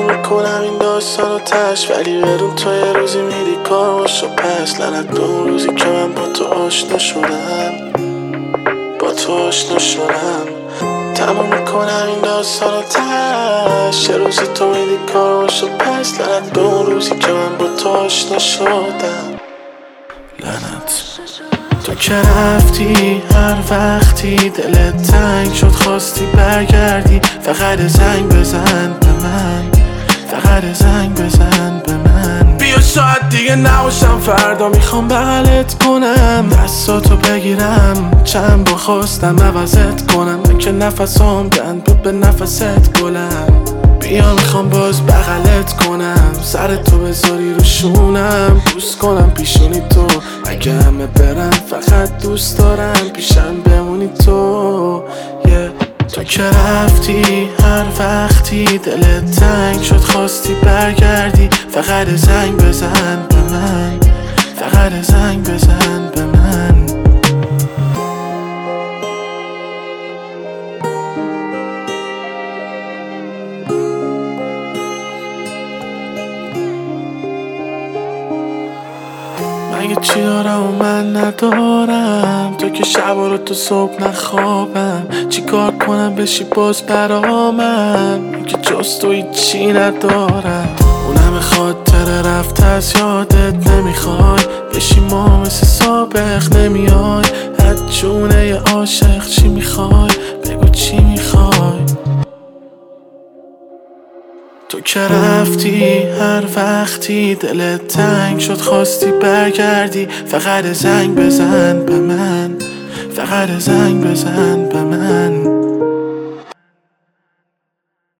میکنم این داستانو تش، ولی بدون تو یه روزی میری کار باشو پس. لعنت به اون روزی که من با تو آشنا شدم، با تو آشنا شدم. تمام میکنم این داستانو تش، یه روزی تو میری کار باشو پس. لعنت به اون روزی که من با تو آشنا شدم. لعنت تو که رفتی هر وقتی دلت تنگ شد خواستی برگردی، فقط زنگ بزن به من، فقط زنگ بزن به من. بیا شاید دیگه نباشم فردا، میخوام بغلت کنم، دستاتو بگیرم، چند با خواستم عوضت کنم. من که نفسام بند بود به نفست گلم. بیا میخوام باز بغلت کنم، سر تو بذاری رو شونم، بوس کنم پیشونی تو. اگه همه برن فقط دوست دارم پیشم بمونی تو. تو که رفتی هر وقتی دلت تنگ شد خواستی برگردی، فقط زنگ بزن به من، فقط زنگ بزن به من. مگه چی دارم و من ندارم؟ تو که شب رو تو صبح نخوابم، چی کار کنم بشی باز برا من؟ که جز تو هیچی ندارم. اونم خاطر رفت از یادت نمیخوای بشی ما مثل سابق نمیای. از جونه ی عاشق چی میخوای؟ بگو چی میخوای؟ تو که رفتی هر وقتی دلت تنگ شد خواستی برگردی، فقط زنگ بزن به من، فقط زنگ بزن به